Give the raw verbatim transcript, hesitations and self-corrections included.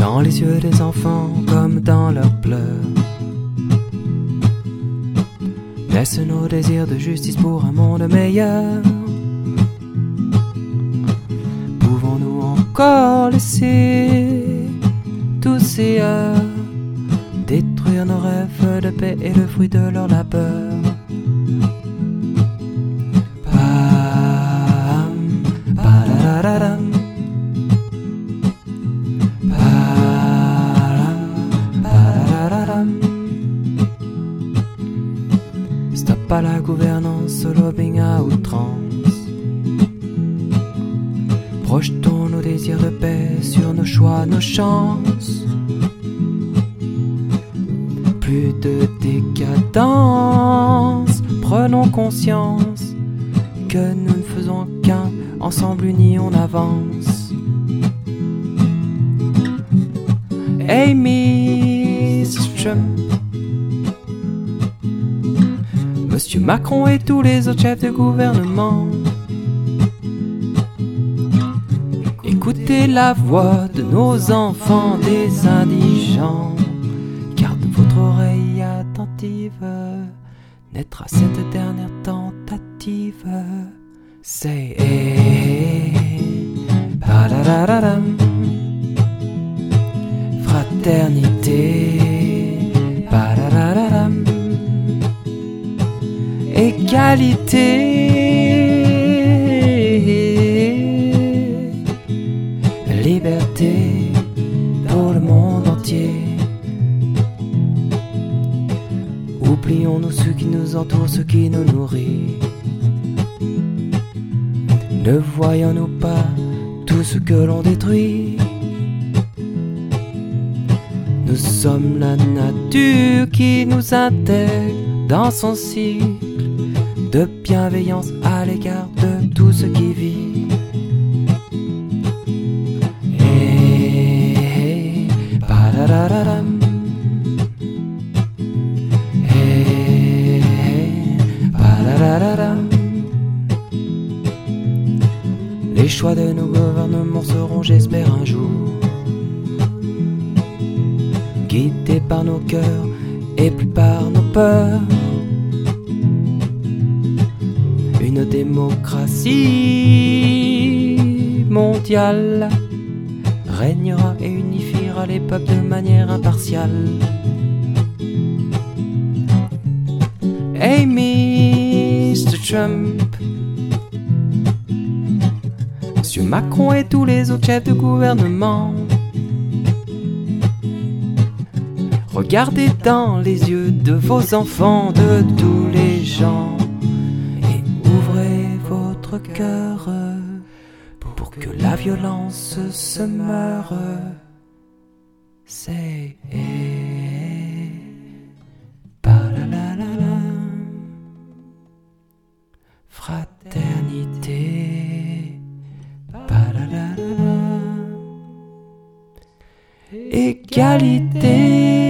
dans les yeux des enfants comme dans leurs pleurs. Naissent nos désirs de justice pour un monde meilleur. Pouvons-nous encore laisser tous ces heures détruire nos rêves de paix et le fruit de leur labeur? Pam, pa-da-da-da-dam. Stop à la gouvernance, au lobbying à outrance. Projetons nos désirs de paix sur nos choix, nos chances. Plus de décadence, prenons conscience que nous ne faisons qu'un, ensemble unis on avance. Hey mister Trump, Monsieur Macron et tous les autres chefs de gouvernement, écoutez la voix de nos enfants des indigents. Gardez votre oreille attentive, naîtra cette dernière tentative. C'est pa-da-da-da-dam. Fraternité, pa-da-da-da-dam. Égalité, liberté pour le monde entier. Oublions-nous ceux qui nous entourent, ceux qui nous nourrissent. Ne voyons-nous pas tout ce que l'on détruit? Nous sommes la nature qui nous intègre dans son cycle de bienveillance à l'égard de tout ce qui vit. Hey, pa-da-da-da-dam. Hey, pa-da-da-da-dam. Les choix de nos gouvernements seront, j'espère, un jour guidés par nos cœurs et plus par nos peurs. Une démocratie mondiale régnera et unifiera les peuples de manière impartiale. Hey mister Trump, Monsieur Macron et tous les autres chefs de gouvernement, regardez dans les yeux de vos enfants, de tous les gens, et ouvrez votre cœur pour que la violence se meure. C'est pa-la-la-la-la. Fraternité, pa-la-la-la-la. Égalité.